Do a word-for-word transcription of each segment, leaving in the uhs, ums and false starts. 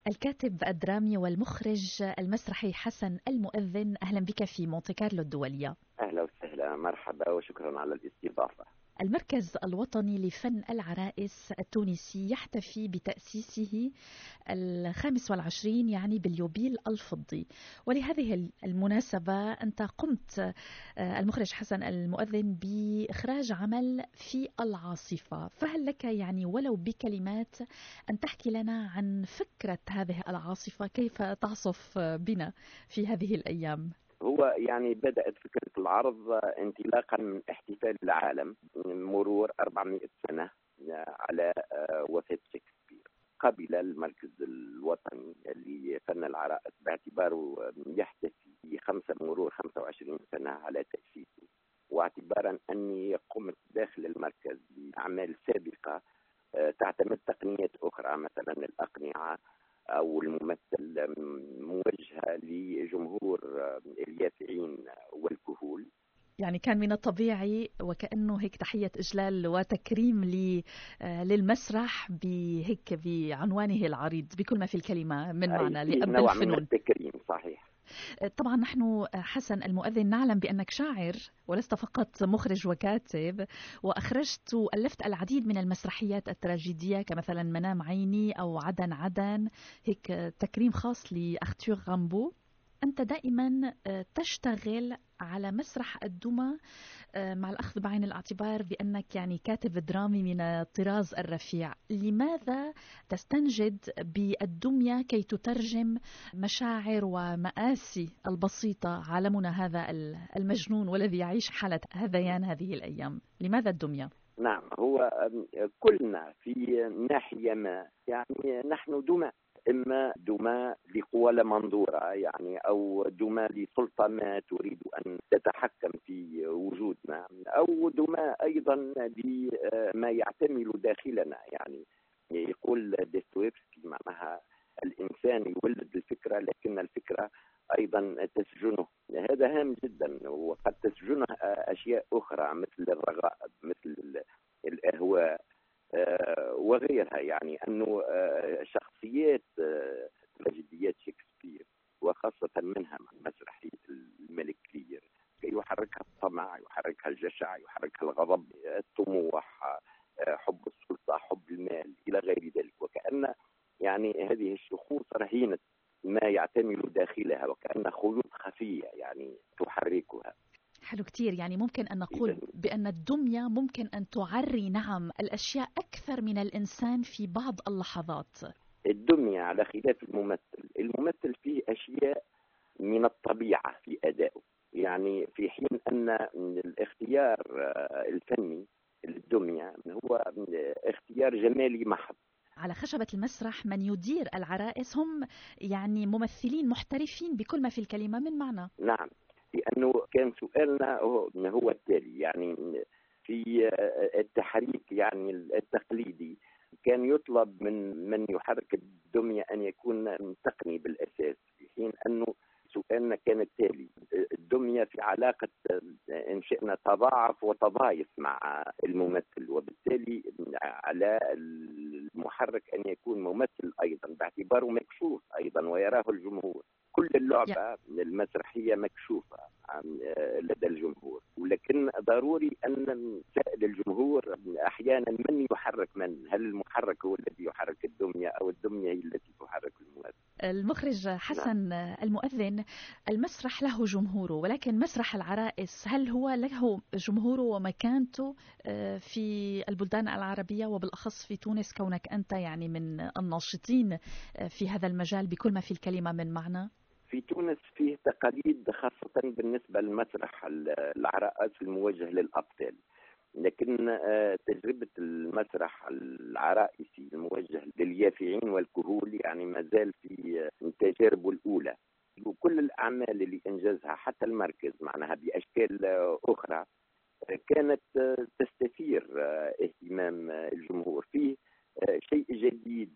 الكاتب الدرامي والمخرج المسرحي حسن المؤذن، أهلا بك في مونتي كارلو الدولية. أهلا وسهلا، مرحبا وشكرا على الاستضافة. المركز الوطني لفن العرائس التونسي يحتفي بتأسيسه الخامس والعشرين يعني باليوبيل الفضي، ولهذه المناسبة أنت قمت المخرج حسن المؤذن بإخراج عمل في العاصفة، فهل لك يعني ولو بكلمات أن تحكي لنا عن فكرة هذه العاصفة، كيف تعصف بنا في هذه الأيام؟ هو يعني بدأت فكرة العرض انطلاقا من احتفال العالم مرور أربعمائة سنة على وفاة شكسبير. قبل المركز الوطني لفن العرائس باعتباره يحتفي خمسة مرور خمسة وعشرين سنة على تأسيسه، واعتبارا أني قمت داخل المركز بأعمال سابقة تعتمد تقنيات أخرى، مثلا الأقنعة أو الممثل موجهة لجمهور اليافعين والكهول. يعني كان من الطبيعي وكأنه هيك تحية إجلال وتكريم للمسرح بهيك بعنوانه العريض بكل ما في الكلمة من معنى لأب نوع الفنون. من التكريم، صحيح. طبعا نحن حسن المؤذن نعلم بأنك شاعر ولست فقط مخرج وكاتب، وأخرجت وألفت العديد من المسرحيات التراجيدية كمثلا منام عيني أو عدن عدن، هيك تكريم خاص لأختور غامبو. أنت دائما تشتغل على مسرح الدمى مع الأخذ بعين الاعتبار بأنك يعني كاتب درامي من الطراز الرفيع. لماذا تستنجد بالدمية كي تترجم مشاعر ومآسي البسيطة عالمنا هذا المجنون والذي يعيش حالة هذيان هذه الأيام؟ لماذا الدمية؟ نعم، هو كلنا في ناحية ما يعني نحن دمى، إما دماء لقوى لا منظورة يعني، أو دماء لسلطة ما تريد أن تتحكم في وجودنا، أو دماء أيضا لما يعتمل داخلنا. يعني يقول ديستويفسكي معناها الإنسان يولد الفكرة لكن الفكرة أيضا تسجنه. هذا هام جدا، وقد تسجنه أشياء أخرى مثل الرغائب، مثل الأهواء وغيرها. يعني أنه شخصيات تراجيديات شكسبير وخاصة منها مسرحية الملك لير يحركها الطمع، يحركها الجشع، يحركها الغضب، الطموح، حب السلطة، حب المال إلى غير ذلك. وكأن يعني هذه الشخوص رهينة ما يعتمل داخلها، وكأن خيوط خفية يعني تحركها. حلو كتير. يعني ممكن أن نقول بأن الدمية ممكن أن تعري نعم الأشياء أكثر من الإنسان في بعض اللحظات. الدمية على خلاف الممثل، الممثل فيه أشياء من الطبيعة في أدائه، يعني في حين أن الاختيار الفني للدمية هو اختيار جمالي محض. على خشبة المسرح من يدير العرائس هم يعني ممثلين محترفين بكل ما في الكلمة من معنى. نعم، لأنه كان سؤالنا هو التالي، يعني في التحريك يعني التقليدي كان يطلب من من يحرك الدمية أن يكون تقني بالأساس، في حين أنه سؤالنا كان التالي: الدمية في علاقة إن شئنا تضاعف وتضايف مع الممثل، وبالتالي على المحرك أن يكون ممثل أيضا باعتباره مكشوف أيضا ويراه الجمهور. كل اللعبة المسرحية مكشوفة لدى الجمهور، ولكن ضروري أن نسأل الجمهور أحيانا من يحرك من، هل المحرك هو الذي يحرك الدمية أو الدمية هي التي تحرك الممثل؟ المخرج حسن نعم. المؤذن، المسرح له جمهوره، ولكن مسرح العرائس هل هو له جمهوره ومكانته في البلدان العربية وبالأخص في تونس، كونك أنت يعني من الناشطين في هذا المجال بكل ما في الكلمة من معنى؟ في تونس فيه تقاليد خاصة بالنسبة للمسرح العرائس الموجه للأبطال، لكن تجربة المسرح العرائسي الموجه لليافعين والكهول يعني ما زال في تجاربه الأولى. وكل الأعمال اللي أنجزها حتى المركز معناها بأشكال أخرى كانت تستثير اهتمام الجمهور. فيه شيء جديد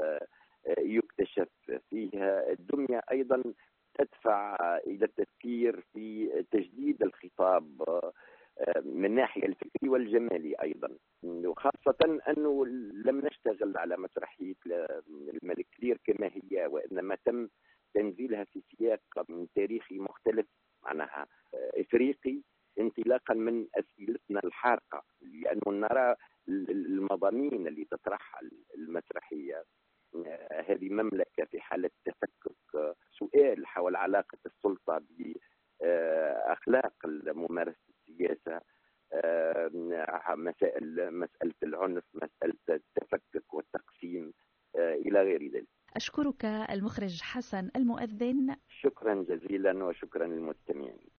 يكتشف فيها. الدمية أيضا تدفع إلى التفكير في تجديد الخطاب من الناحية الفكرية والجمالية أيضا، وخاصة أنه لم نشتغل على مسرحية الملك لير كما هي، وإنما تم تنزيلها في سياق تاريخي مختلف، معناها إفريقي، انطلاقا من أسئلتنا الحارقة، لأنه نرى المضامين اللي تطرحها المسرحية. هذه مملكة في حالة تفكك، سؤال حول علاقة السلطة بأخلاق ممارسة السياسة، مسائل مسألة العنف، مسألة التفكك والتقسيم إلى غير ذلك. أشكرك المخرج حسن المؤذن. شكرا جزيلا وشكرا للمستمعين.